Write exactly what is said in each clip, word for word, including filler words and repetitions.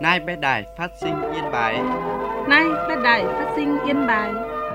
Nay bé đài phát sinh Yên Bái. Nay bé đài phát sinh Yên Bái.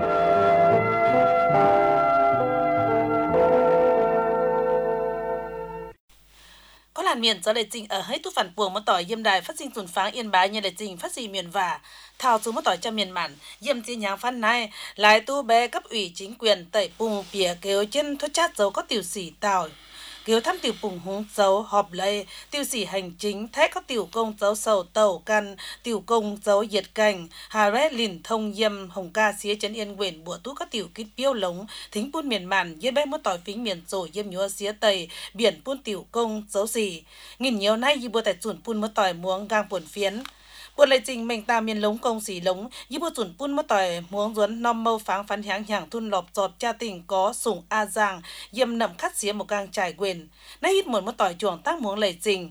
Có làn miền do lệ trình ở hết tu phản buồng một tỏi yêm đài phát sinh tuần pháng Yên Bái như lệ trình phát sinh miền và thảo chú một tỏi cho miền mạn yêm chi nháng phát này lại tu bé cấp ủy chính quyền tẩy bùng bìa kêu trên thuốc chát dấu có tiểu sĩ tàu kêu thăm tiểu bùng húng dấu họp lấy tiểu sĩ hành chính thét có tiểu công dấu sầu tàu căn tiểu công dấu diệt cảnh hà rét lìn thông yêm hồng ca xía chân yên quyển bùa tú có tiểu kít piêu lống thính buôn miền mạn yết bé một tỏi phính miền rồi yêm nhúa xía tây biển buôn tiểu công dấu gì nghìn nhiều nay y bùa tại chuẩn buôn một tỏi muống gang buồn phiến buồn lệ trình mình ta miền lống công xỉ lống y bùa chuẩn buôn một tỏi muống duấn nom mâu pháng phán háng hàng thun lọp giọt cha tình có sủng a giang yêm nậm khát xía một gang trải quyền nay hít một một tỏi chuồng tác muống lệ trình.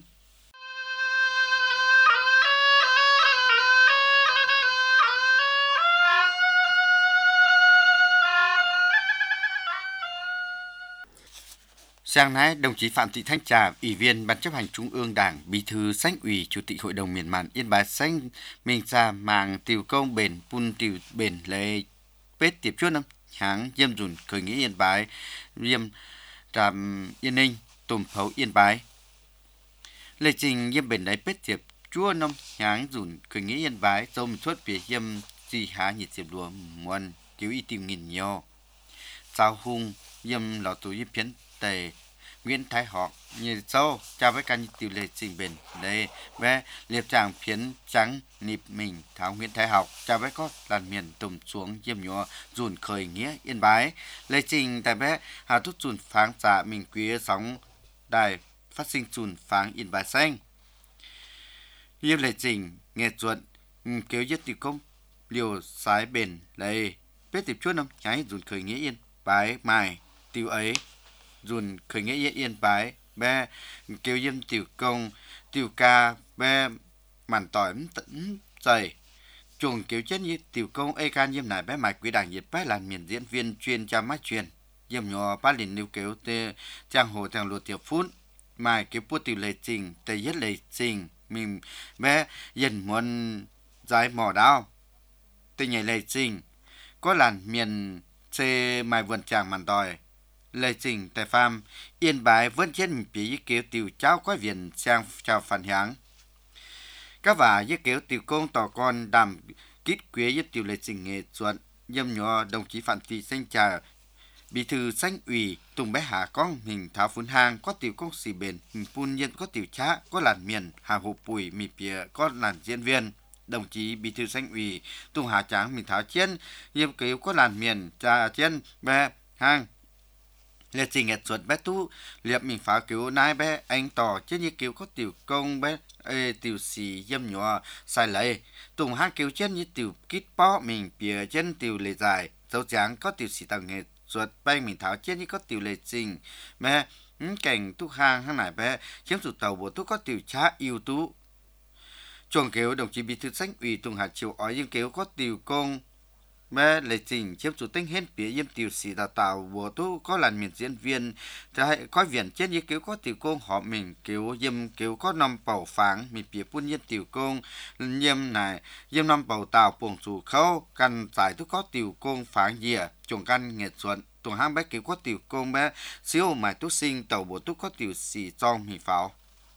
Sáng nay, đồng chí Phạm Thị Thanh Trà, Ủy viên Ban chấp hành Trung ương Đảng, Bí thư Xanh ủy, Chủ tịch Hội đồng miền mạn Yên Bái Xanh mình ra mạng tiểu công bền pun tiểu bền lệ bết tiếp chuốt năm tháng yêm dùn khởi nghĩa Yên Bái yêm tràm Yên Ninh tùm phấu Yên Bái lệ trình yêm bền lệ bết tiếp chua năm tháng dùn khởi nghĩa Yên Bái dâu mình xuất về yêm gì há nhiệt diệp đùa muôn cứu y tìm nghìn nhau sao hung yêm lọ tù yêm phiến tề Nguyễn Thái Học như sau chào với các tiểu lệ trình bền đây về liệp tràng phiến trắng nịp mình tháo Nguyễn Thái Học chào với có làn miền tùm xuống yêm nhúa dùn khởi nghĩa Yên Bái lệ trình tại bé hà thúc dùn pháng trả mình quý sóng đài phát sinh dùn pháng Yên Bái xanh yêm lệ trình nghe chuột kéo nhất tiểu công liều sái bền đây biết tiếp chuốt năm nháy dùn khởi nghĩa Yên Bái mài tiểu ấy dùn khởi nghĩa Yên Bái bé kêu yêm tiểu công tiểu ca bé màn tỏi tận dày chuồng kêu chết như tiểu công ê can yêm này bé mạch quý đảng nhiệt bé là miền diễn viên chuyên cha mắt truyền yêm nhỏ ba liền lưu kêu tê trang hồ trang luật tiểu phút mài kêu bút tiểu lệ trình tây nhất lệ trình mình bé dần muốn giải mỏ đao tây nhảy lệ trình có làn miền xê mài vườn tràng màn tỏi lệ trình tại farm Yên Bái vẫn trên bị kéo tiểu cháu có viện sang chào phản háng các vả với kéo tiểu công tỏ con đàm kít quế với tiểu lệ trình nghệ thuật nhâm nhỏ đồng chí Phạm Thị Thanh Trà Bí thư Xanh ủy Tùng bé Hà con hình tháo phun hang có tiểu công xì bền hình phun nhân có tiểu chá có làn miền Hà Hồ Bùi mì pìa có làn diễn viên đồng chí Bí thư Xanh ủy Tùng Hà Tráng mình tháo chiên yêm kéo có làn miền trà chiên bé hang lệ trình nghệ thuật bé tu liệp mình phá cứu nai bé anh tỏ chứ như cứu có tiểu công bé ê, tiểu xì yêm nhỏ sai lấy tùng hát cứu chân như tiểu kít bó mình bìa chân tiểu lệ dài dấu trắng có tiểu xì tầng nghệ thuật bay mình tháo chân như có tiểu lệ trình bé cảnh tu hang hang này bé chiếm chủ tàu bộ tu có tiểu chá yêu tú chuồng kéo đồng chí Bí thư Xanh ủy Tùng Hà Triều ói nhưng kéo có tiểu công bé lệ trình chiếm chủ tinh hết phía yêm tiểu sĩ đào tạo bộ tu có làn miền diễn viên thì có viện trên như kiểu có tiểu công họ mình kiểu yêm kiểu có năm bầu pháng mình phía buôn yêm tiểu công yêm này yêm năm bầu tàu buồng chủ khâu căn giải tu có tiểu công pháng dìa trồng căn nghệ thuật tuần hang bé kiểu có tiểu công bé siêu mài tu sinh tàu bộ tu có tiểu sĩ trong mì pháo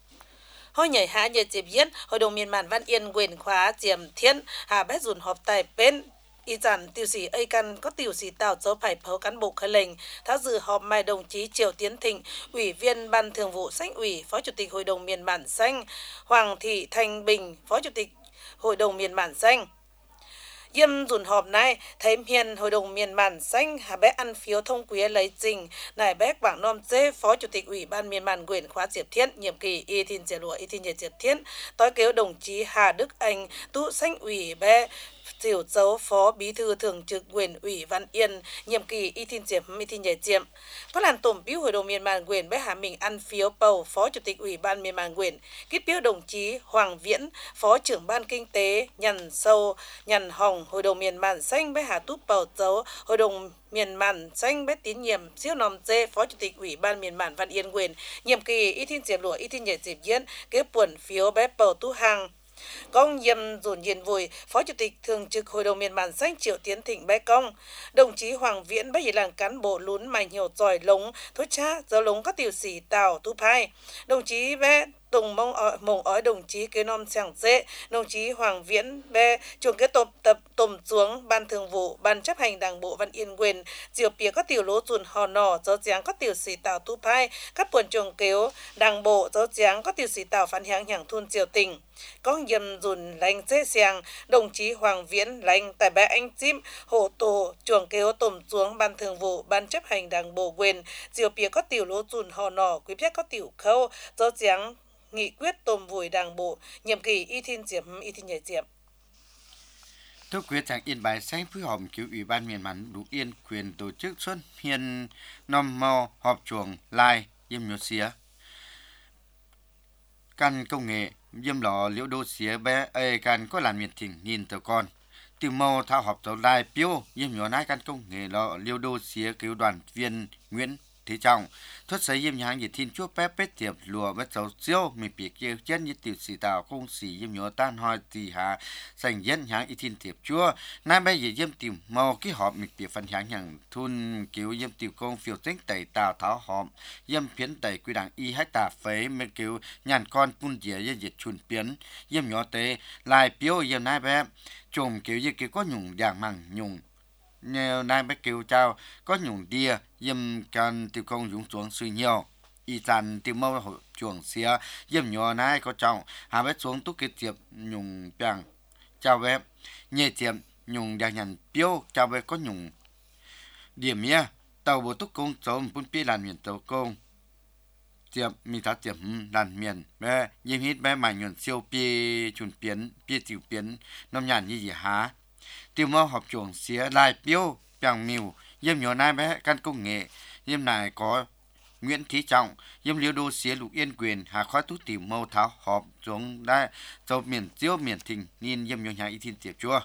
Hồi nhảy hạ nhảy dịp diễn hội đồng miền mạn Văn Yên quyền khóa diệm thiên hà bé dùn họp tài bên y dàn tiểu sĩ ấy căn có tiểu sĩ tào dấu phải phấu cán bộ khởi lệnh tháo dự họp mai đồng chí Triều Tiến Thịnh ủy viên ban thường vụ Xanh ủy phó chủ tịch hội đồng miền mạn xanh Hoàng Thị Thanh Bình phó chủ tịch hội đồng miền mạn xanh yêm dùn họp này thấy miền hội đồng miền mạn xanh hà bé ăn phiếu thông quý lấy trình nải bé bảng nom dê phó chủ tịch ủy ban miền mạn quyền khóa diệp thiên nhiệm kỳ y thiên diệp lụa y thiên diệp thiên tối kéo đồng chí Hà Đức Anh tu Xanh ủy bé Tiểu dấu phó bí thư thường trực quyền ủy Văn Yên nhiệm kỳ y thiên diệp y thiên diệp có làn tổng biếu hội đồng miền mạn quyền bé Hà Mình ăn phiếu bầu phó chủ tịch ủy ban miền mạn quyền kết biếu đồng chí Hoàng Viễn phó trưởng ban kinh tế nhằn sâu nhằn hồng hội đồng miền mạn xanh bé Hà Túp bầu dấu hội đồng miền mạn xanh bé tín nhiệm siêu nòm dê phó chủ tịch ủy ban miền mạn Văn Yên quyền nhiệm kỳ y thiên diệp lụa y thiên diệp diệp diễn kế buồn phiếu bé bầu tu hàng Công Yêm Dùn Yên Vùi, Phó Chủ tịch Thường trực Hội đồng Miền Màn Xanh Triệu Tiến Thịnh Bé Công, đồng chí Hoàng Viễn Bé Ý làng cán bộ lún mày nhiều giỏi lống, thối cha, giáo lống có tiểu sĩ Tào Tu Phai, đồng chí Bé Tùng mong ở mong ói đồng chí kế nom sảng dễ, đồng chí Hoàng Viễn Bé trường kế tập tập tùm xuống ban thường vụ ban chấp hành đảng bộ Văn Yên quyền diều pía có tiểu lố dùn hò nỏ giáo giáng có tiểu sĩ Tào Tu Phai, các buồn trường kéo đảng bộ giáo giáng có tiểu sĩ Tào phán hãng hạng thôn diều tỉnh. Có Yêm Dùn lành dễ sàng, đồng chí Hoàng Viễn lành tại bãi anh chim hộ tổ trường kéo tùm xuống ban thường vụ ban chấp hành đảng bộ quyền diều pía có tiểu lố dùn hò nỏ quý phép có tiểu khâu giáo giáng nghị quyết tôm vùi đảng bộ nhiệm kỳ y thiên diệm y thiên nhảy diệm. Tôi quyết trạng Yên Bái Xanh phối hợp cứu Ủy ban miền Mắn Đủ Yên quyền tổ chức xuân hiền nom mò họp chuồng lai yêm nhô xía căn công nghệ yêm lò liễu đô xía bé ê căn có làn miền thỉnh nhìn tờ con từ mò thao họp tàu lai piêu yêm nhô nai căn công nghệ lò liễu đô xía cứu đoàn viên Nguyễn Thế Trọng thất xây yêm nhang nhiệt thiên chúa pép pết tiệp lùa với dấu siêu mình bị kia chân như tiểu sĩ tàu công sĩ yêm nhớ tan hoi tì hạ sành dân nhang y thiên tiệp chúa nay bây giờ yêm tìm màu cái họp mình bị phân nhang nhang thun cứu yêm tiểu công phiêu tính tẩy tàu tháo họp yêm phiến tẩy quy đảng y hách tà phế mình cứu nhàn con phun dĩa yêm diệt chuồn biến yêm nhớ tế lại piêu yêm nay bé chùm cứu yêm cứu có nhung dạng măng nhung nhờ nay bé kêu trao có nhung đia yêm can tiêu công dũng xuống suy nhiều y tàn tiêu mâu hội chuồng xía yêm nhỏ nay có trọng hà bé xuống túc kết tiệp nhung bèng chào bé nhẹ tiệp nhung đang nhận piêu chào bé có nhung điểm nhé tàu bộ túc công chống bún pi làn miền tàu công tiệp mi thắt tiệp làn miền bé yêm hít bé mày nhuận siêu pi chuồn biến pi tiểu biến nông nhàn như gì há tiêu mơ học chuồng xía lại piêu bằng miu yêm nhỏ nay bé căn công nghệ yêm này có Nguyễn Thế Trọng yêm liêu đô xía lục yên quyền hà khói tú tiểu mâu tháo họp xuống đây dầu miền chiếu miền thình nhìn yêm nhỏ nhà y thiên tiệp chua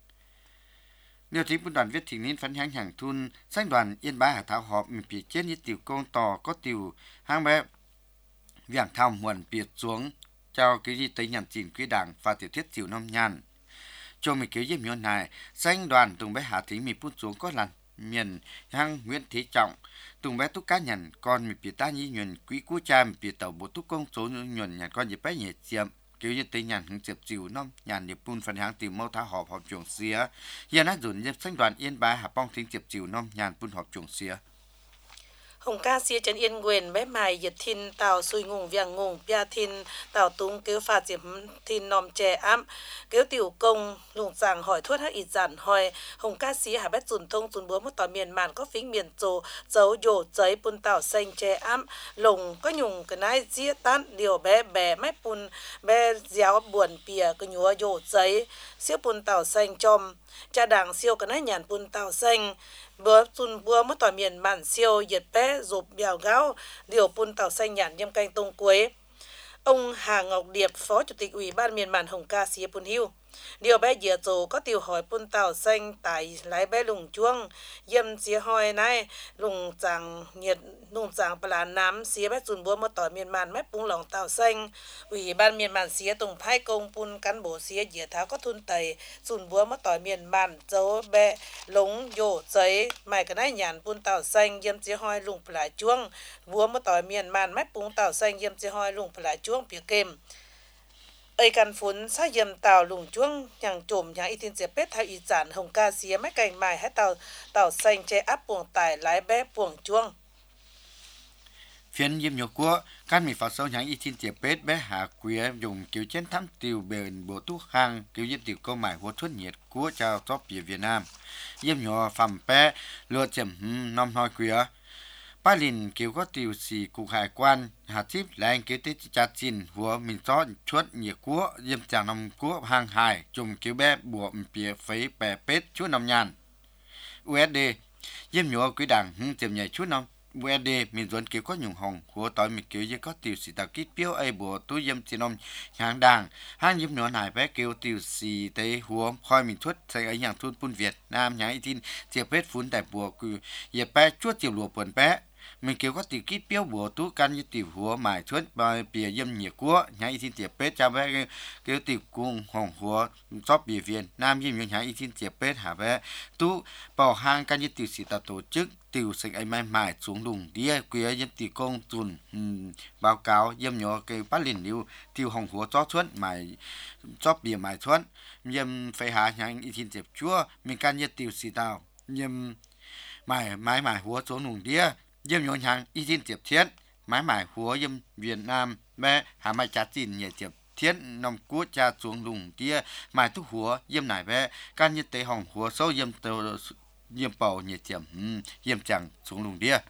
điều chính đoàn viết thình nín phấn hãng hàng thun xanh đoàn yên bái hà tháo họp mình bị chết như tiểu công tò có tiểu hang bé viảng thao muộn biệt xuống cho cái gì tới nhằm chỉnh quý đảng và tiểu thiết tiểu năm nhàn cho mình cứu yêm nhỏ này xanh đoàn tùng bé hà thính mình phun xuống có lần miền hang Nguyễn Thế Trọng tùng bé túc cá nhận con mình bị ta nhi nhuần quý cú cha mình bị tàu bộ túc công số nhuần nhận con gì bé nhẹ chiếm kiểu như tây nhàn hứng chụp chiều năm nhàn điệp phun phần hàng tìm mâu tháo họp họp chuồng xía hiện nay dồn nhếp xanh đoàn yên bái hà bong thính chụp chiều năm nhàn phun họp chuồng xía Hồng ca xia trấn yên quyền bé mài giật thìn tàu xui ngùng viang ngùng bia thìn tàu tung kêu pha diệp thìn nòm chè ám kêu tiểu công lùng giảng hỏi thuốc hắc ít giản hỏi hồng ca xia hà bét dùn thông dùn búa một tòa miền màn có phính miền trồ dấu dồ giấy pun tàu xanh chè ám lùng có nhung cái nái dĩa tan điều bé bé mép pun bé déo buồn pìa cái nhúa dồ giấy siêu pun tàu xanh chom cha đảng siêu cái nái nhàn pun tàu xanh bữa tuần bữa mất tòa miền màn siêu nhiệt bé rụp bèo gáo điều pun tàu xanh nhàn nhâm canh tông quế ông Hà Ngọc Điệp phó chủ tịch ủy ban miền màn Hồng Ca xía pun hiu điều bé dìa tổ có tiểu hỏi pun tàu xanh tại lái bé lùng chuông yêm xía hỏi này lùng chàng nhiệt lùng chàng bà nám xía bé tuần bữa mất tòa miền màn mép pung lòng tàu xanh ủy ban miền màn xía tùng phai công pun cán bộ xía dìa tháo có thun tẩy tuần bữa mất tòa miền màn dấu bé lúng dỗ giấy mày cái này nhàn pun tàu xanh yêm xía hỏi lùng bà chuông bữa mất tòa miền màn mép pung tàu xanh yêm xía hỏi lùng bà chuông phía kềm ấy căn phun sa yếm tàu lùng chuông nhàng trộm nhàng y thiên diệp pết hay y giản Hồng Ca xía mấy cành mài hay tàu tàu xanh che áp buồng tải lái bé buồng chuông phiên yếm nhiều của căn mình phá sâu nhàng y thiên diệp pết bé hà quế dùng kiểu chiến thắng tiểu bền bộ tu hàng kiểu yếm tiểu câu mài hốt thuốc nhiệt của chào top Việt Nam yếm nhỏ phẩm bé lừa chậm năm hoi quế ba lìn kiểu có tiểu sĩ cục hải quan hà tiếp là anh kiểu tết chặt chín của mình cho chuột nhiệt của yếm chàng nằm của hàng hải dùng kiểu bé bùa bìa phấy bè pết chút năm nhàn u ét đê yếm nhỏ quý đảng hưng tiệm nhảy chút năm u ét đê mình dẫn kiểu có nhung hồng của tỏi mình kiểu như có tiểu sĩ tạo kít piêu ai bùa túi yếm chỉ năm hàng đảng hàng yếm nhỏ này bé kiểu tiểu sĩ tây hùa khoi mình thuất xây ấy hàng thôn pun Việt Nam nhảy tin tiệp pết phun tại bùa cứ yếm bé chuột tiểu lùa bẩn bé mình kêu có tiểu kít biểu bùa tú căn như tiểu húa mài chuốt bài bìa yếm nhiệt của nhà y thiên tiệp pết cha bé kêu tiểu cung hồng húa chóp bìa viên nam yếm như nhà y thiên tiệp pết hả bé tú bảo hang căn như tiểu sĩ ta tổ chức tiểu sinh ấy mai mài xuống đùng đĩa quía yếm tiểu công tuần báo cáo yếm nhỏ cái bắt liền lưu tiểu hồng húa chóp chuốt mài chóp bìa mài chuốt yếm phải hạ nhà y thiên tiệp chúa mình căn như tiểu sĩ tao yếm mài mái mài húa xuống đùng đĩa yếm nhỏ hàng y thiên tiệp thiết mái mài húa yếm Việt Nam bé hà mai chát chín nhẹ tiệp thiết nòng cút cha xuống đùng đĩa mài thuốc húa yếm nải bé can như tế hồng húa sâu yếm tàu yếm bầu nhẹ tiệp yếm chẳng xuống đùng đĩa.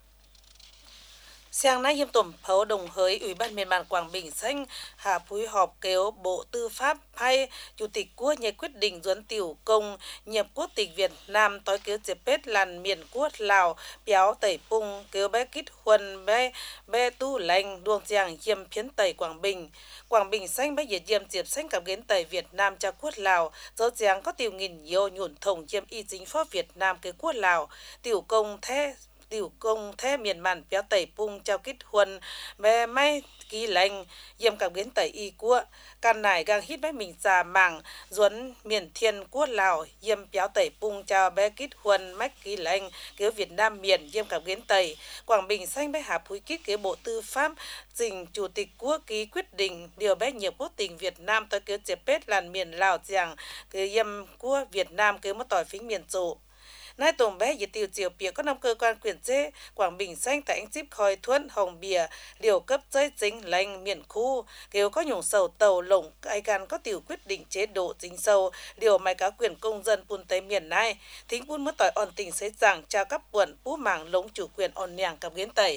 Sáng nay hiệp tổng phấu đồng hới Ủy ban miền Nam Quảng Bình xanh hà phối họp kéo Bộ Tư pháp hay Chủ tịch Quốc nhé quyết định duấn tiểu công nhập quốc tịch Việt Nam tối kéo dịp Tết làn miền quốc Lào béo tẩy pung kéo bé kít huân bé bé tu lành đuông giang hiểm phiến tẩy Quảng Bình. Quảng Bình xanh bé diệt diệm dịp xanh cặp kiến tẩy Việt Nam cho quốc Lào dấu giang có tiểu nghìn nhiều nhuận thông chiêm y chính pháp Việt Nam kế quốc Lào tiểu công thế tiểu công thế miền màn béo tẩy pung trao kít huân bé may ký lành yếm cặp biến tẩy y của can này gang hít bé mình già mảng duấn miền thiên quốc Lào yếm béo tẩy pung trao bé kít huân mách ký lành kéo Việt Nam miền yếm cặp biến tẩy Quảng Bình xanh bé hà phúi kít kế Bộ Tư pháp dình Chủ tịch Quốc ký quyết định điều bé nhiều quốc tình Việt Nam tới kéo dịp Tết làn miền Lào giang kế yếm của Việt Nam kế mất tỏi phính miền chủ. Nay tổng bé dự tiêu chiều bìa có năm cơ quan quyền chế Quảng Bình xanh tại anh chip khói thuẫn hồng bìa liều cấp giấy chính lành miền khu kêu có nhung sầu tàu lồng ai gan có tiểu quyết định chế độ chính sâu liều mai cá quyền công dân pun tây miền này thính pun mất tỏi on tình sẽ rằng trao các quận bú mảng lống chủ quyền on nhàng cặp kiến tây.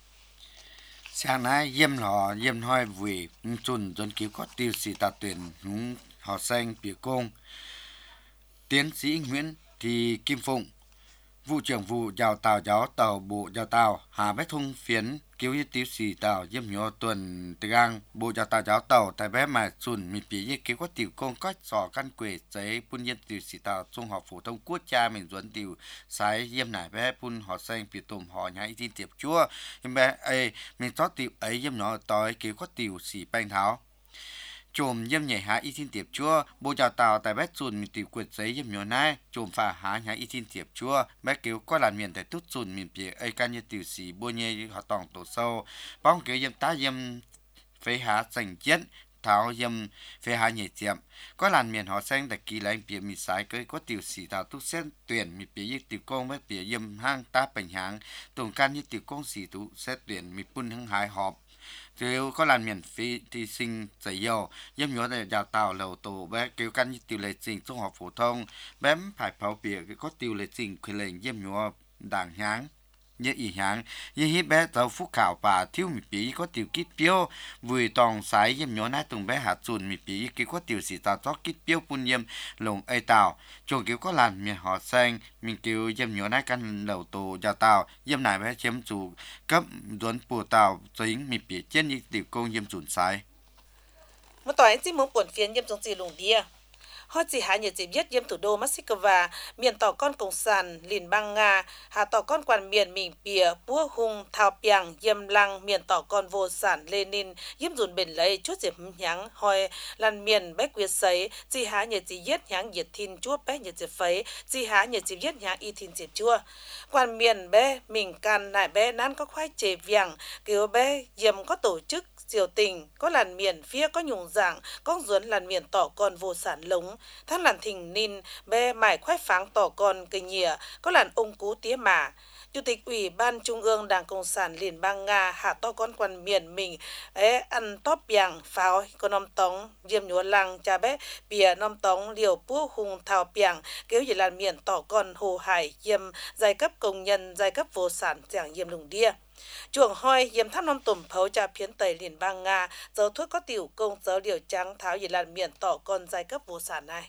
Sáng nay yếm họ yếm hoi vì chun dân cứu có tiêu sĩ ta tuyển húng họ xanh bìa công tiến sĩ Nguyễn Thị Kim Phụng, vụ trưởng vụ đào tạo giáo tàu Bộ Đào tạo Hà Bách Thung phiến cứu y tiêu sĩ tàu yếm nhỏ tuần gang Bộ Đào tạo giáo tàu tại bé mà chun mình bị cứu có tiểu công có sò căn quệ giấy pun yếm tiêu sĩ tàu trung học phổ thông quốc gia mình duẩn tiểu sái yếm nải bé pun họ xanh bị tùm họ nhà y tin tiệp chúa yếm bé ấy mình cho tiểu ấy yếm nhỏ tối cứu có tiểu sĩ banh tháo chùm yếm nhảy hạ y thiên tiệp chúa Bộ Đào tạo tại bé chun mình tiểu quyệt giấy yếm nhỏ này chùm phá hạ nhà y thiên tiệp chúa bé cứu có làn miền tại tút chun mình bị ấy can như tiểu sĩ bôi nhê họ tòng tổ sâu bóng cứu yếm tá yếm phế hạ sành chết tháo yếm phế hạ nhảy tiệm có làn miền họ xanh tại kỳ lãnh bị mì sái cưới có tiểu sĩ tàu tút xét tuyển mình bị tiểu công với bị yếm hang ta bệnh hang tổng can như tiểu công sĩ tụ xét tuyển mình pun hăng hài họp kêu có làn miền phi thi sinh dạy dầu yếm nhỏ để đào tạo lầu tổ bé kêu căn như tiểu lệ trình trung học phổ thông bém phải pháo bìa có tiểu lệ trình quyền lệnh yếm nhỏ đảng háng như ý háng như hiếp bé tàu phúc khảo và thiếu mì bí có tiểu kít piêu vùi tòng sái yếm nhỏ nát tùng bé hạt chùn mì bí kêu có tiểu sĩ tàu cho kít piêu pun yếm lồng ấy tàu chồng kêu có làn miền họ xanh mình kêu yếm nhỏ nát căn lầu tổ đào tạo yếm này bé chiếm chủ cấp duẩn bùa tàu dính mì bí trên như tiểu công yếm chùn sái một tỏi chỉ muốn buồn phiền yếm trong gì lùng đia họ chỉ hạ nhiệt dịp nhất yếm thủ đô Moscow miền tỏ con cộng sản liên bang Nga hạ tỏ con quản miền mình bìa búa hung thao piang yếm lăng miền tỏ con vô sản Lenin yếm dùn bền lấy chút dịp nháng hỏi làn miền bách quyệt sấy chỉ hạ nhiệt dịp nhất nháng nhiệt thiên chúa bách nhiệt dịp phấy chỉ hạ nhiệt dịp nhất nháng y thiên dịp chúa quản miền bé mình can nại bé nán có khoai chè vàng kiểu bé yếm có tổ chức diều tình có làn miền phía có nhung dạng có duẩn làn miền tỏ con vô sản lống thang làn thình ninh bé mải khoái pháng tỏ con cây nhìa có làn ông cú tía mà Chủ tịch Ủy ban Trung ương Đảng Cộng sản Liên bang Nga hạ to con quan miền mình ấy ăn tóp biang pháo có nom tống diêm nhúa lăng cha bé bìa nom tống liều pú hùng thảo biang kéo về làn miền tỏ con hồ hải diêm giai cấp công nhân giai cấp vô sản giảng diêm lùng đia chuồng hoi yếm thăm năm tùm phấu trà phiến tây liên bang Nga dấu thuốc có tiểu công dấu điều trắng tháo về làn miền tỏ con giai cấp vô sản này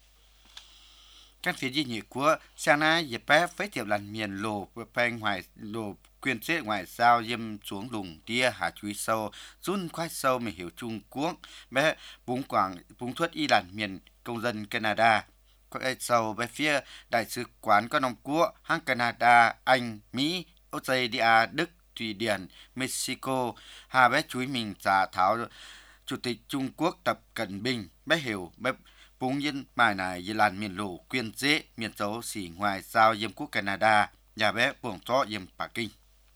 các phía di nhị của Sana dịp bé với tiểu làn miền lồ bèn ngoài lồ quyền chế ngoại giao yếm xuống lùng tia hạ chuối sâu run khoai sâu mình hiểu Trung Quốc bé búng quảng búng thuất y làn miền công dân Canada có ai sâu bé phía đại sứ quán có nông quốc hang Canada Anh Mỹ Australia, Đức, Thụy Điển, Mexico, hà bé chuối mình trả tháo Chủ tịch Trung Quốc Tập Cận Bình bé hiểu bé búng nhân bài này như làn miền lũ quyên dễ miền dấu xỉ ngoài giao yếm quốc Canada nhà bé buồng cho yếm Bắc Kinh.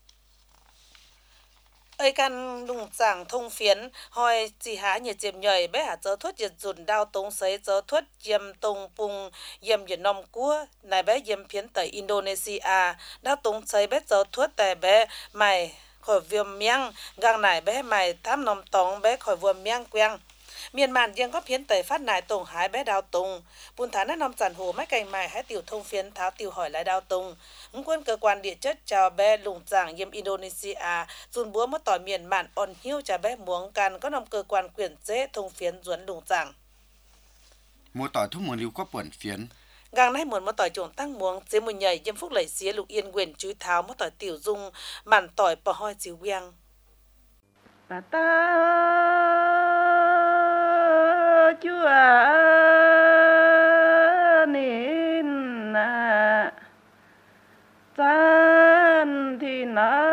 Ơi căn lùng giảng thông phiến hỏi chỉ há nhiệt diệm nhảy bé hả chớ thuất nhiệt dùn đao tống sấy chớ thuất yếm tông bùng yếm nhiệt nông cua này bé yếm phiến tại Indonesia đao tống sấy bé chớ thuất tại bé mày khỏi viêm miang gang này bé mày tham nông tống bé khỏi viêm miang queng miền màn riêng có phiến tẩy phát nải tổng hái bé đào tùng bùn thán đã nằm chản hồ mấy cành mài hái tiểu thông phiến tháo tiểu hỏi lại đào tùng ứng quân cơ quan địa chất chào bé lùng giảng yếm Indonesia dùn búa mất tỏi miền màn on hiu chào bé muống can có nằm cơ quan quyền dễ thông phiến duẩn lùng giảng mua tỏi thuốc mùa lưu có buồn phiến gang nay muốn mất tỏi trộn tăng muống chế mùi nhảy yếm phúc lẩy xía lục yên quyền chúi tháo mất tỏi tiểu dung màn tỏi bỏ hoi chiếu biang bà ta chúa nín à chân thì nó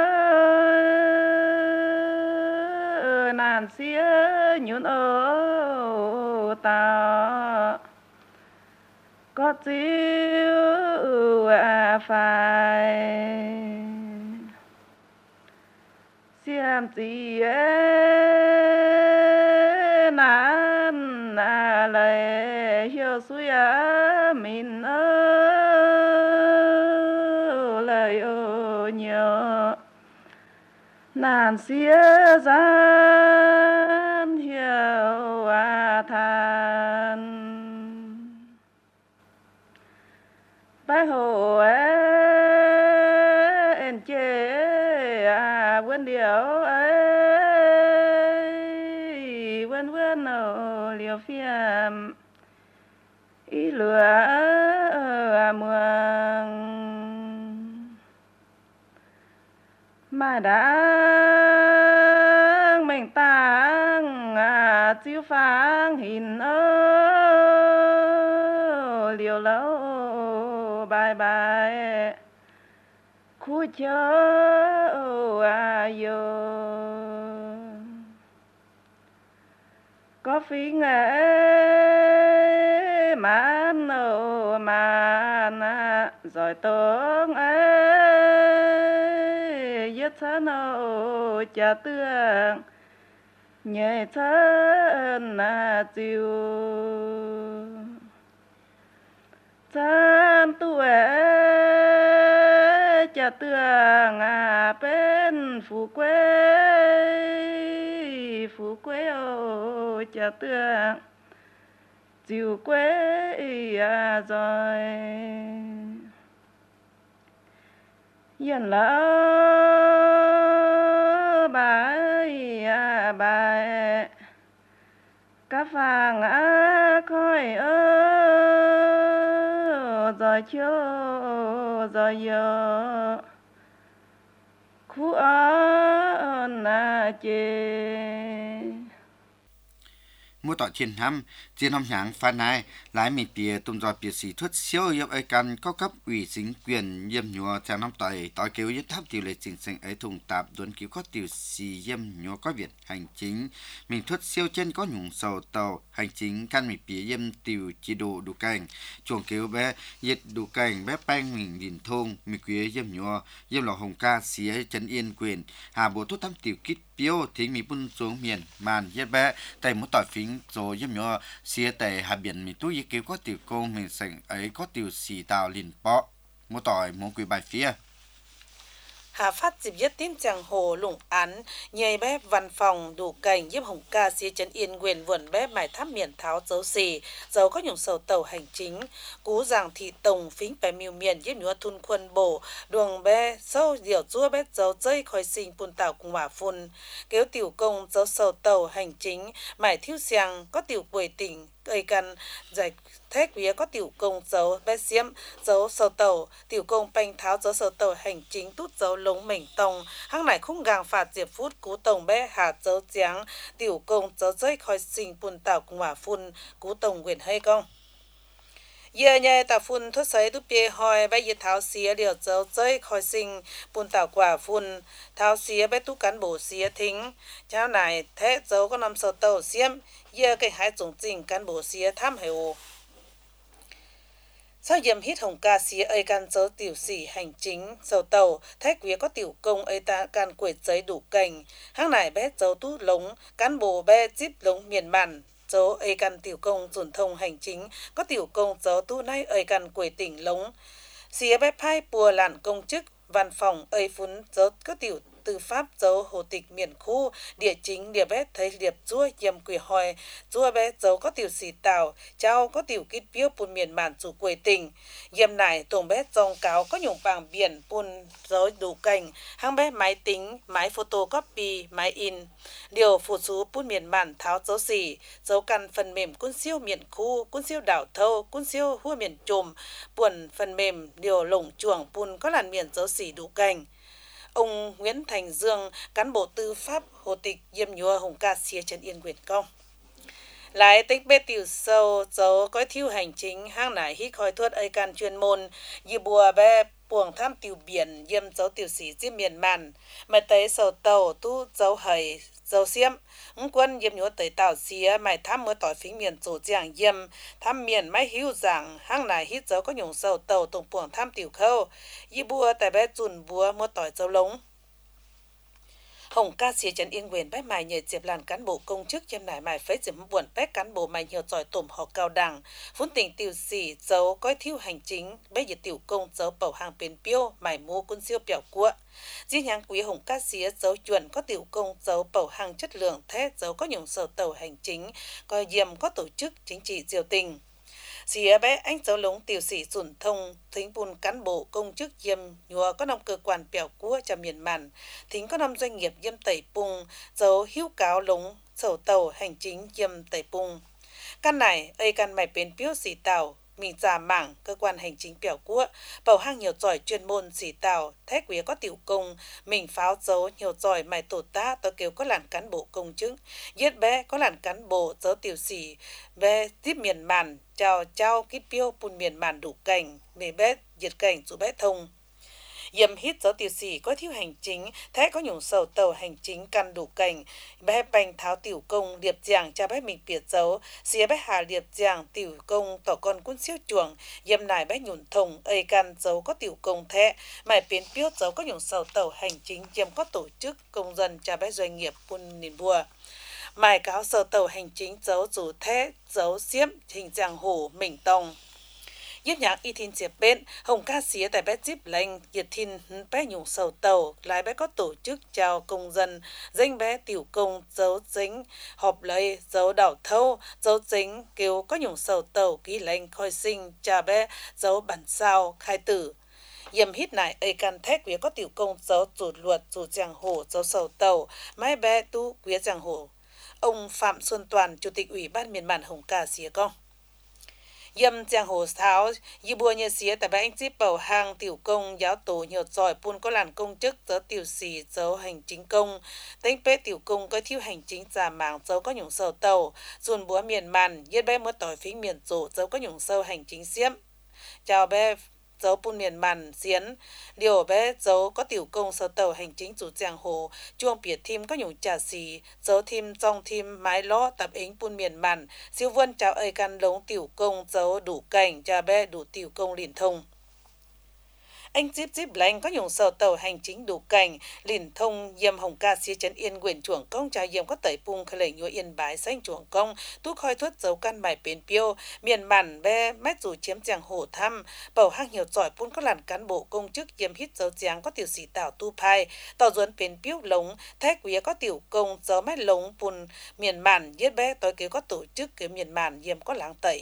nàn xía nhún ô tao có chiếu à phải xem gì nan à lại hiểu suy à mình ơ lời ô nhớ nan xía gian hiểu à than bái hồ en chê à vườn điệu ấy vườn vườn ở liều phiêm ý lửa à mường mà đã mình tăng à chiếu phang hình ơ liều lâu bye bye khu chớ à yo có phí nghệ mãn nô mãn rồi tướng ấy giết thân nô cha tương nhẹ thân à chiều thân tuổi cha tương à bên phủ quê phủ quê ô cha tương chiều quê à rồi yên lỡ bà à bà cá vàng á khói ơ rồi chiều rồi giờ khu ơ na chê mua tỏi chiến hăm chiến hăm nháng phan này lái mình bìa tung dò bìa xì thuất siêu yếm ấy căn có cấp ủy chính quyền yếm nhua theo năm tỏi tỏi kêu yết tháp tiểu lệ chính sinh ấy thùng tạp đốn cứu có tiểu xì yếm nhua có việt hành chính mình thuất siêu trên có nhung sầu tàu hành chính căn mình bìa yếm tiểu chỉ độ đủ cảnh chuồng kêu bé yết đủ cảnh bé banh mình nhìn thôn mình quý yếm nhua yếm lò hồng ca xía trấn yên quyền hà bộ thuốc tháp tiểu kít biếu thì mình bún xuống miền màn yết bé tại một tỏi phím rồi yếm nhua xía tại hà biển mình túi kêu có tiểu công mình sành ấy có tiểu xì tàu liền bọ một tỏi một quý bài phía hà phát dịp nhất tím chàng hồ lủng án nhảy bé văn phòng đủ cảnh giúp hồng ca xía trấn yên quyền vườn bé mải tháp miền tháo dấu xì dấu có nhung sầu tàu hành chính cú giảng thị tổng phính bé miêu miền giúp nhúa thun khuôn bổ đường bé sâu diệu chua bé dấu dây khói sinh bùn tàu cùng hỏa phun kéo tiểu công dấu sầu tàu hành chính mải thiếu xiang có tiểu quầy tỉnh cây căn giải thách vía có tiểu công dấu bé xiêm dấu sầu tàu tiểu công banh tháo dấu sầu tàu hành chính tút dấu lống mảnh tông hăng này khung gàng phạt diệp phút cú tổng bé hạ dấu tráng tiểu công dấu dây khói sinh bùn tàu cùng hỏa phun cú tổng quyền hay công giờ nhẹ tàu phun thuốc sấy tu bia hoi bay nhiệt tháo xía điều dấu chơi khói sinh bùn tàu quả phun tháo xía bay tu cán bộ xía thính cháu này thế dấu có năm sầu tàu xiêm giờ cái hai种trình cán bộ xía tham hiểu sau yếm hít hồng ca xía ấy can dấu tiểu sĩ hành chính sầu tàu thái quý có tiểu công ấy ta can quệt giấy đủ cành hang này bé dấu tu lống cán bộ bé zip lống miền màn dấu ấy can tiểu công dùn thông hành chính có tiểu công dấu tu nay ấy can quệt tỉnh lống xía bé phai bùa làn công chức văn phòng ấy phun dấu có tiểu tư pháp dấu hồ tịch miền khu địa chính địa bé thấy liệp chúa yếm quỷ hòi chúa bé dấu có tiểu sĩ tàu cháu có tiểu kít biếu bùn miền màn chủ quê tỉnh yếm này tổng bé dòng cáo có nhung bảng biển bùn dấu đủ cành hang bé máy tính máy photocopy máy in điều phụ sú bùn miền màn tháo dấu xỉ dấu căn phần mềm quân siêu miền khu quân siêu đảo thâu quân siêu hua miền trùm buồn phần mềm điều lồng chuồng bùn có làn miền dấu xỉ đủ cành. Ông Nguyễn Thành Dương, cán bộ tư pháp Hồ Tịch Yêm Nhua Hồng Ca xía Trần Yên Quyền Công. Lại tích bê tiểu sâu dấu có thiêu hành chính hang nải hít khói thuốc ấy can chuyên môn như bùa bê buồng tham tiểu biển yêm dấu tiểu sĩ diêm miền màn mà tới sầu tàu tu dấu hầy dấu xiêm ứng quân yêm nhúa tới tàu xía mày tham mưa tỏi phính miền tổ giảng yêm tham miền máy hữu giảng hang nải hít dấu có nhung sầu tàu tổng buồng tham tiểu khâu như bùa tại bé chùn bùa mưa tỏi dấu lống Hồng Ca xía Trần Yên Quyền bách mài nhờ diệp làn cán bộ công chức chêm nải mài phế diệp buồn bách cán bộ mài nhiều giỏi tổm họ cao đẳng phun tỉnh tiểu sĩ dấu coi thiêu hành chính bách diệt tiểu công dấu bầu hàng bền piêu mài mua quân siêu biểu của riêng nhang quý Hồng Ca xía dấu chuẩn có tiểu công dấu bầu hàng chất lượng thế dấu có nhung sở tàu hành chính coi diệm có tổ chức chính trị diệu tình xía bé anh dấu lống tiểu sĩ dùn thông thính bùn cán bộ công chức yêm nhùa có năm cơ quan bèo cua cho miền màn thính có năm doanh nghiệp yêm tẩy bùng dấu hữu cáo lống sầu tàu hành chính yêm tẩy bùng căn này ấy căn mày bến piếu xỉ tàu mình già mảng cơ quan hành chính bèo cua bầu hang nhiều giỏi chuyên môn xỉ tàu thế quý có tiểu công mình pháo dấu nhiều giỏi mày tổ ta tôi kêu có làn cán bộ công chức giết bé có làn cán bộ dấu tiểu sĩ bé tiếp miền màn chào chào kít piêu bùn miền màn đủ cảnh mề bé diệt cảnh chủ bé thông yếm hít dấu tiểu sĩ có thiếu hành chính thế có nhung sầu tàu hành chính căn đủ cảnh bé bành tháo tiểu công điệp giảng cha bé mình biệt dấu xía bé hà điệp giảng tiểu công tỏ con quân siêu chuồng yếm nải bé nhún thông ấy căn dấu có tiểu công thế mải biến piếu dấu có nhung sầu tàu hành chính yếm có tổ chức công dân cha bé doanh nghiệp bùn niền bùa mài cáo sầu tàu hành chính dấu chủ thế dấu xiêm hình giang hồ mình tông Yếp nhạc y thiên diệp bên, Hồng Ca xía tại bé díp lành, nhiệt thiên bé nhung sầu tàu, lại bé có tổ chức chào công dân, danh bé tiểu công, dấu dính, họp lấy, dấu đảo thâu, dấu dính, kêu có nhung sầu tàu, ký lành, khôi sinh, cha bé, dấu bản sao, khai tử. Yếm hít này ấy can thét quý có tiểu công, dấu chủ luật, chủ giang hồ, dấu sầu tàu, mái bé tu quý giang hồ. Ông Phạm Xuân Toàn, Chủ tịch Ủy ban miền bản Hồng Ca xía con. Yêm giang hồ tháo y bùa như xía tại bãi anh díp bầu hàng tiểu công giáo tổ nhiều giỏi buôn có làn công chức dấu tiểu sĩ dấu hành chính công tính bế tiểu công có thiếu hành chính giả mảng dấu có nhung sầu tàu dùn búa miền màn yết bé mất tỏi phí miền rổ dấu có nhung sâu hành chính xiêm chào bé dấu buôn miền màn xiến điều bé dấu có tiểu công sầu tàu hành chính chủ giang hồ chuông biệt thêm có nhung trà xì dấu thêm trong thêm mái ló tập ính buôn miền màn siêu vân chào ấy căn lống tiểu công dấu đủ cảnh cha bé đủ tiểu công liền thông anh díp díp lành có nhung sầu tàu hành chính đủ cảnh liền thông yêm Hồng Ca xía Trấn Yên quyền chuồng công cha yêm có tẩy pung khởi nhua yên bái xanh chuồng công tu khoi thuất dấu căn bài bến piêu miền màn bé mét dù chiếm giang hồ thăm bầu hang nhiều giỏi pun có làn cán bộ công chức yêm hít dấu giáng có tiểu sĩ tảo tu phai tàu duấn bến piêu lống thái quý có tiểu công dấu mét lống pun miền màn yết bé tối kế có tổ chức cái miền màn yêm có láng tẩy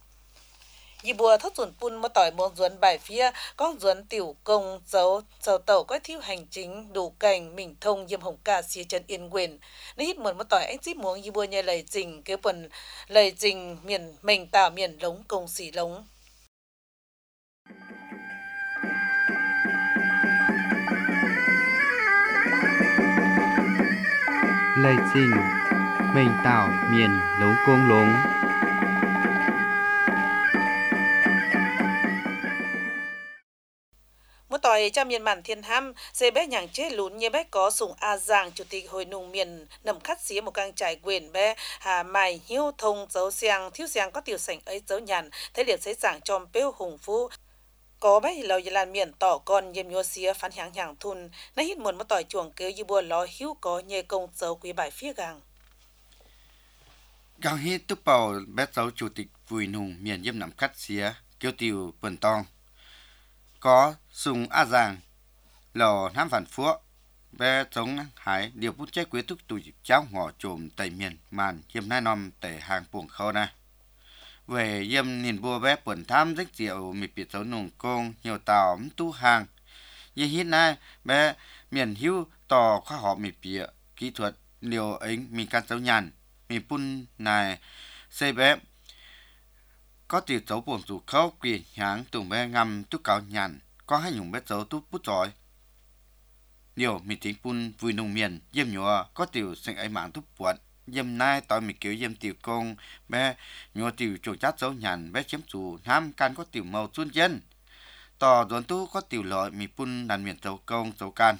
y bùa thất dùn pun mà tỏi muốn duấn bài phía con duấn tiểu công dấu sầu tàu có thiếu hành chính đủ cảnh mình thông yêm Hồng Ca xía Trần Yên quyền nếu hít một mà tỏi anh díp muốn y bùa như lời trình cái phần lời trình miền mình tạo miền lống công xỉ lống lời trình mình tạo miền lống công lống tại cha miền màn thiên ham xe bé nhàng chế lún như bé có sùng a giang chủ tịch hội nông miền nằm khát xía một càng trải quyền bé hà mài hiếu thông dấu xiang thiếu xiang có tiểu sảnh ấy dấu nhàn thế liệt xây giảng trong bêu hùng phú có bé lầu y lan miền tỏ con yếm nhua xía phán hàng hàng thun nay hít muôn một tỏi chuồng kêu như bùa ló hiếu có nhờ công dấu quý bài phía gang gang hít túp bầu bé dấu chủ tịch vui nùng miền yếm nằm khát xía kêu tiểu bần tong có sùng a giang lò nam phản phúa bé chống hải điều bút chế quyết thúc tùy cháu ngõ trồm tây miền màn yếm nai nom tề hàng buồng khâu na về yếm nhìn bùa bé bẩn tham rất diệu mì biệt dấu nùng công nhiều tàu tu hàng như hít nay bé miền hữu tò khoa học mì bịa kỹ thuật liều ấy mì can dấu nhàn mì pun này xây bé có tiểu dấu buồng dù khâu quỷ nháng tùng bé ngâm tu cáo nhàn có hai nhung bé dấu tu bút giỏi điều mì tính pun vui nông miền yếm nhựa có tiểu sinh ấy mạng tu buồn yếm nay tỏi mì kiểu yếm tiểu công bé nhựa tiểu chuột chát dấu nhàn bé chiếm chủ nam can có tiểu màu xuân dân tò doan tu có tiểu lợi mì pun đàn miền dấu công dấu can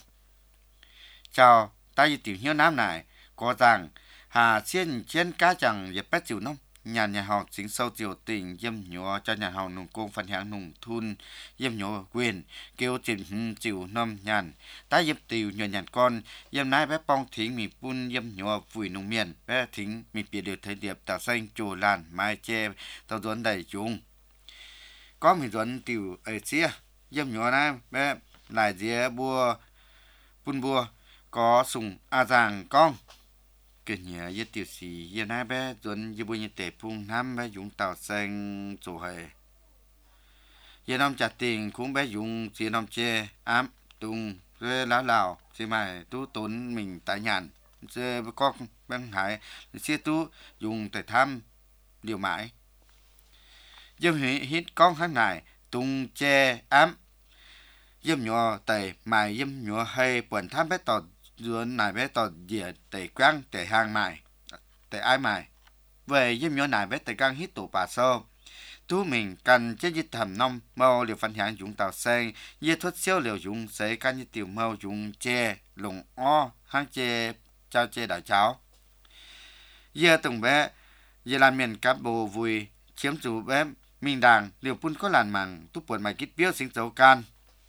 chào ta tiểu hiếu nam này có rằng hà xiên trên cá chẳng dẹp bé tiểu nông nhà nhà học chính sâu tiểu tình yếm nhựa cho nhà học nông công phần hàng nông thun yếm nhựa quyền kêu trình chịu năm nhàn ta yếm tiểu nhựa nhàn con yếm nái bé bong thính mì pun yếm nhựa vùi nông miền bé thính mì bìa đều thấy điệp tàu xanh chồ làn mai che tàu duẩn đầy chúng có mì duẩn tiểu ở xía yếm nhựa này bé lại dĩa bua pun bua có sùng a giang con cái nhà yết tiểu sĩ yết nai bé duẩn yết bùi yết tệ phung nam bé dùng tàu xanh chỗ hệ yết năm chặt tình cũng bé dùng chỉ năm che ám tung rồi lá lào chỉ mà tu tốn mình tại nhàn rồi có băng hải xe tu dùng để thăm điều mãi yết hít con hàng này tung che ám yết nhỏ tệ mà yết nhỏ hay buồn thăm bé tọt duẩn này bé tọt dìa tệ quăng tệ hàng mài tệ ai mài về yếm nhỏ này bé tệ quăng hít tổ bà sâu tú mình cần chế dịch thầm nông màu liều phân hạng dùng tàu sen yết thuốc siêu liều dùng sẽ can như tiểu màu dùng che lồng o hang che trao che đảo cháo yết từng bé yết làm miền cáp bồ vui chiếm chủ bé mình đàng liều pun có làn màng tú buồn mày kít biếu sinh dấu can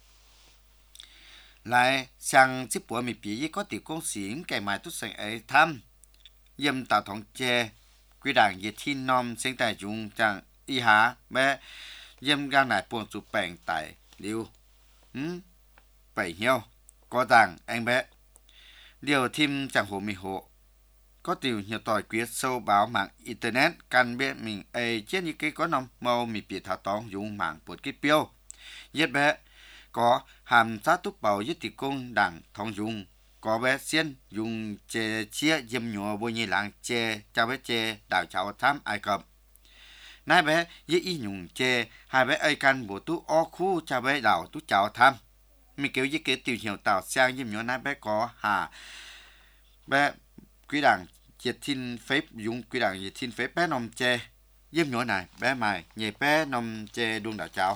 lại sang chiếc bùa mì bì có tiểu công xỉn kẻ mài tốt sành ấy thăm yếm tạo thống che quy đảng yết thiên nom sinh tài dùng chẳng y há bé yếm gang này buồn chụp bèn tại liêu ừm bảy hiêu có rằng anh bé điều thêm chẳng hồ mì hộ có tiểu nhiều tỏi quyết sâu báo mạng internet căn biết mình ấy chết như cái có nông màu mì bì thảo tóng dùng mạng bột kết biêu yết bé có hàm sát túc bảo yết tỷ công đảng thông dùng có bé xiên dùng chè chia yếm nhựa bôi nhì làng chè cho bé chè đảo cháo tham Ai Cập nai bé yết y nhung chè hai bé ai can bộ tú o khu cho bé đảo tú cháo tham mình kêu yết kế tiểu hiểu tạo sang yếm nhựa nai bé có hà bé quý đảng yết thiên phép dùng quý đảng yết thiên phép bé nôm chè yếm nhựa này bé mài nhẹ bé nôm chè đuông đảo cháo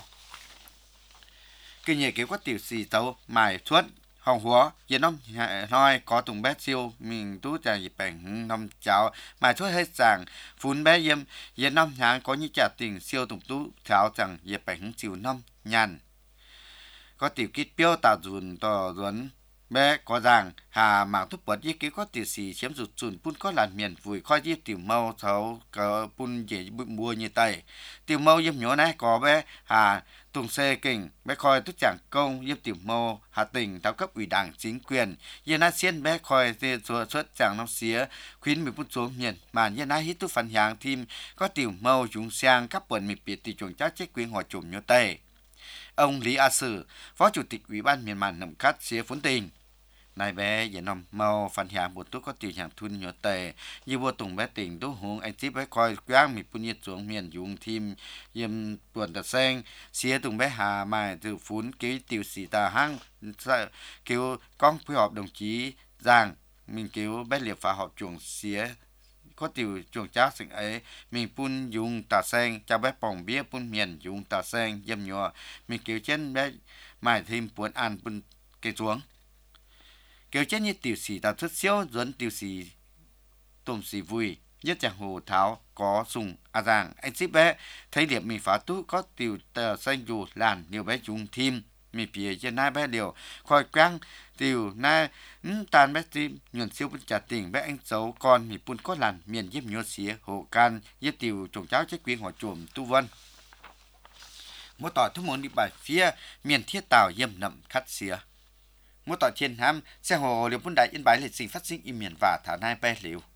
cái nhà kiểu có tiểu xì tàu mài suốt hồng hóa giờ năm nói có tùng bé siêu mình tú trà dịp bèn năm cháo mài suốt hết sàng phun bé yếm giờ năm nhà có như trà tình siêu tùng tú tháo chẳng dịp bèn siêu năm nhàn có tiểu kít biêu tạo dùn tò duẩn bé có rằng hà mạng thuốc bậtยี่có tiểu xì chiếm rụt dùn pun có làn miền vùi khoaiยี่tiểu màu thấu có pun dễ mua như tay tiểu màu yếm nhỏ này có bé hà tùng xe kình bé khoi tức chẳng công yếm tiểu mô hà tỉnh tháo cấp ủy đảng chính quyền yên na xiên bé khoi tê xuất xuất chẳng nó xía khuyến mình phút xuống miền mà yên na hít tu phản hàng thêm có tiểu mô chúng sang các quần mịp biệt tỷ chuồng chắc chết quyền họ chùm nhớ tây ông Lý A Sử phó chủ tịch ủy ban miền màn nằm cắt xía phốn tình này bé giờ nằm màu phản hàng một tú có tiểu hàng thun nhớ tề như vua tùng bé tỉnh tú hướng anh tiếp bé coi quang mịp phun nhiệt xuống miền dùng thêm yếm tuần tật sen xía tùng bé hà mài từ phun ký tiểu sĩ tà hăng kêu con phối hợp đồng chí rằng mình kêu bé liệp phá họp chuồng xía có tiểu chuồng chắc sinh ấy mình phun dùng tà sen cho bé bỏng bía phun miền dùng tà sen yếm nhựa mình kêu trên bé mãi thêm buồn an bưng cây xuống kiểu chết như tiểu sĩ tạo xuất siêu dẫn tiểu sĩ tôm sĩ vui nhất chẳng hồ tháo có sùng a giang anh ship bé thấy điểm mình phá tú có tiểu tờ xanh dù làn nhiều bé chúng thêm mi phía trên nai bé điều khỏi quăng tiểu nai tàn bé tim nhuận siêu bên trả tình bé anh xấu con mi pun có làn miền giúp nhô xía hồ can giúp tiểu trồng cháo chết quyến họ chuồm tu vân mỗi tỏi thu món đi bài phía miền thiết tàu yếm nậm khát xía mỗi tỏi trên ham xe hồ liều bún đại yên bái lịch sinh phát sinh im miền và thả nai bé liều